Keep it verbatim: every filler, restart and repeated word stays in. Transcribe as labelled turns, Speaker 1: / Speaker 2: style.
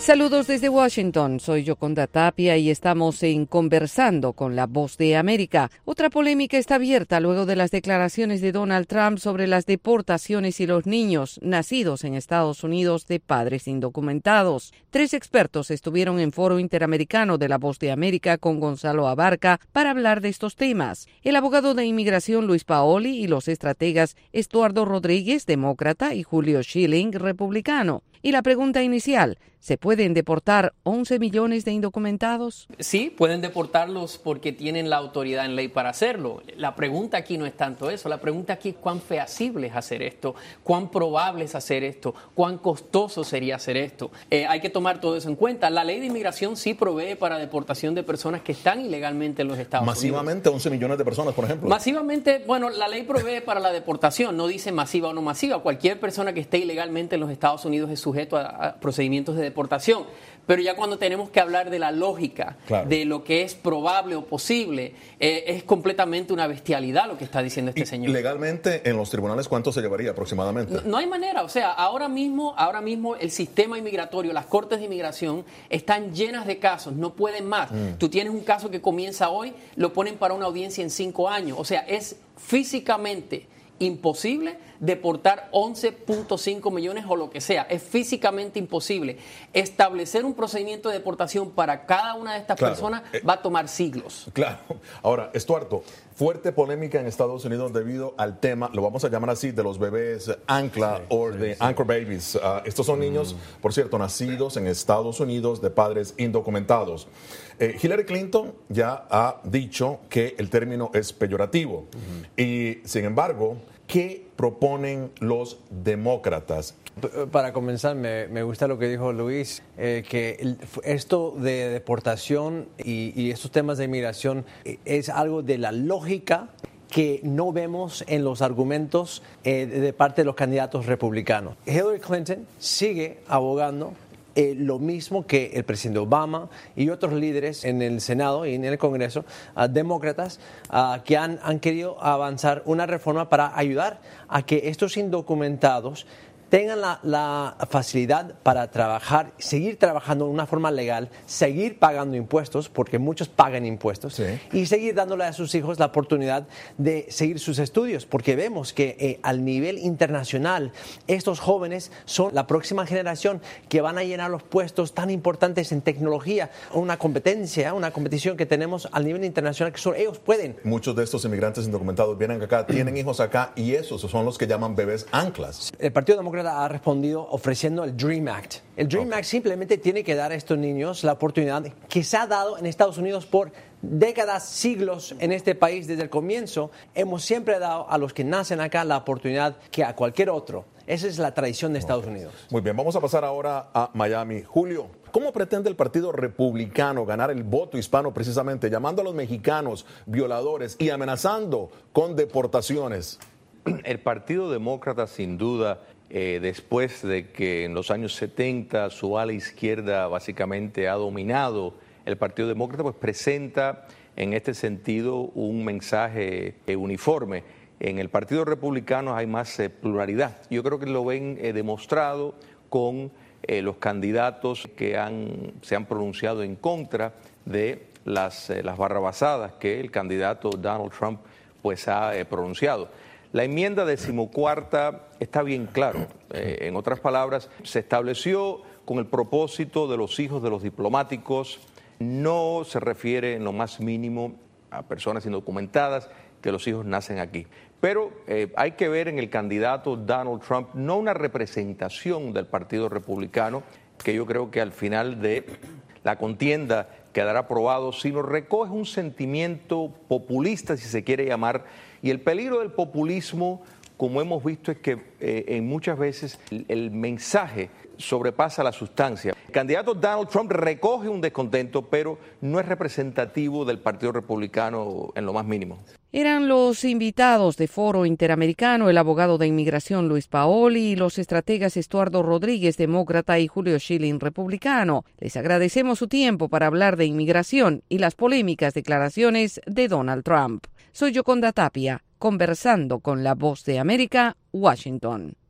Speaker 1: Saludos desde Washington, soy Yoconda Tapia y estamos en Conversando con la Voz de América. Otra polémica está abierta luego de las declaraciones de Donald Trump sobre las deportaciones y los niños nacidos en Estados Unidos de padres indocumentados. Tres expertos estuvieron en Foro Interamericano de la Voz de América con Gonzalo Abarca para hablar de estos temas. El abogado de inmigración Luis Paoli y los estrategas Estuardo Rodríguez, demócrata, y Julio Schilling, republicano. Y la pregunta inicial, ¿se pueden deportar once millones de indocumentados?
Speaker 2: Sí, pueden deportarlos porque tienen la autoridad en ley para hacerlo. La pregunta aquí no es tanto eso, la pregunta aquí es cuán feasible es hacer esto, cuán probable es hacer esto, cuán costoso sería hacer esto. Eh, hay que tomar todo eso en cuenta. La ley de inmigración sí provee para deportación de personas que están ilegalmente en los Estados
Speaker 3: Masivamente,
Speaker 2: Unidos.
Speaker 3: once millones de personas, por ejemplo.
Speaker 2: Masivamente, bueno, la ley provee para la deportación, no dice masiva o no masiva. Cualquier persona que esté ilegalmente en los Estados Unidos es sujeto a, a procedimientos de deportación. Pero ya cuando tenemos que hablar de la lógica, claro, de lo que es probable o posible, eh, es completamente una bestialidad lo que está diciendo este
Speaker 3: y
Speaker 2: señor.
Speaker 3: Legalmente, en los tribunales, ¿cuánto se llevaría aproximadamente?
Speaker 2: No, no hay manera, o sea, ahora mismo, ahora mismo el sistema inmigratorio, las cortes de inmigración están llenas de casos, no pueden más. Mm. Tú tienes un caso que comienza hoy, lo ponen para una audiencia en cinco años, o sea, es físicamente imposible deportar once punto cinco millones o lo que sea. Es físicamente imposible. Establecer un procedimiento de deportación para cada una de estas claro, personas eh, va a tomar siglos.
Speaker 3: Claro. Ahora, Estuardo, fuerte polémica en Estados Unidos debido al tema, lo vamos a llamar así, de los bebés ancla sí, o sí, de sí. anchor babies. Uh, estos son mm. niños, por cierto, nacidos en Estados Unidos de padres indocumentados. Eh, Hillary Clinton ya ha dicho que el término es peyorativo. Uh-huh. Y, sin embargo, ¿qué proponen los demócratas?
Speaker 4: Para comenzar, me, me gusta lo que dijo Luis, eh, que el, esto de deportación y, y estos temas de inmigración es algo de la lógica que no vemos en los argumentos eh, de parte de los candidatos republicanos. Hillary Clinton sigue abogando Eh, lo mismo que el presidente Obama y otros líderes en el Senado y en el Congreso, uh, demócratas, uh, que han, han querido avanzar una reforma para ayudar a que estos indocumentados tengan la, la facilidad para trabajar, seguir trabajando de una forma legal, seguir pagando impuestos, porque muchos pagan impuestos, sí, y seguir dándole a sus hijos la oportunidad de seguir sus estudios, porque vemos que eh, al nivel internacional estos jóvenes son la próxima generación que van a llenar los puestos tan importantes en tecnología, una competencia, una competición que tenemos al nivel internacional que solo ellos pueden.
Speaker 3: Muchos de estos inmigrantes indocumentados vienen acá, tienen hijos acá y esos son los que llaman bebés anclas.
Speaker 4: El Partido Demócrata ha respondido ofreciendo el DREAM Act. El DREAM okay. Act simplemente tiene que dar a estos niños la oportunidad que se ha dado en Estados Unidos por décadas, siglos en este país. Desde el comienzo hemos siempre dado a los que nacen acá la oportunidad que a cualquier otro. Esa es la tradición de Estados okay. Unidos.
Speaker 3: Muy bien, vamos a pasar ahora a Miami. Julio, ¿cómo pretende el Partido Republicano ganar el voto hispano precisamente, llamando a los mexicanos violadores y amenazando con deportaciones?
Speaker 5: El Partido Demócrata, sin duda, Eh, después de que en los años setenta su ala izquierda básicamente ha dominado el Partido Demócrata, pues presenta en este sentido un mensaje eh, uniforme. En el Partido Republicano hay más eh, pluralidad. Yo creo que lo ven eh, demostrado con eh, los candidatos que han, se han pronunciado en contra de las, eh, las barrabasadas que el candidato Donald Trump pues, ha eh, pronunciado. La enmienda decimocuarta está bien claro. Eh, en otras palabras, se estableció con el propósito de los hijos de los diplomáticos. No se refiere en lo más mínimo a personas indocumentadas que los hijos nacen aquí. Pero eh, hay que ver en el candidato Donald Trump no una representación del Partido Republicano, que yo creo que al final de la contienda quedará aprobado, sino recoge un sentimiento populista, si se quiere llamar. Y el peligro del populismo, como hemos visto, es que eh, en muchas veces el, el mensaje sobrepasa la sustancia. El candidato Donald Trump recoge un descontento, pero no es representativo del Partido Republicano en lo más mínimo.
Speaker 1: Eran los invitados de Foro Interamericano, el abogado de inmigración Luis Paoli y los estrategas Estuardo Rodríguez, demócrata, y Julio Schilling, republicano. Les agradecemos su tiempo para hablar de inmigración y las polémicas declaraciones de Donald Trump. Soy Yoconda Tapia, conversando con la Voz de América, Washington.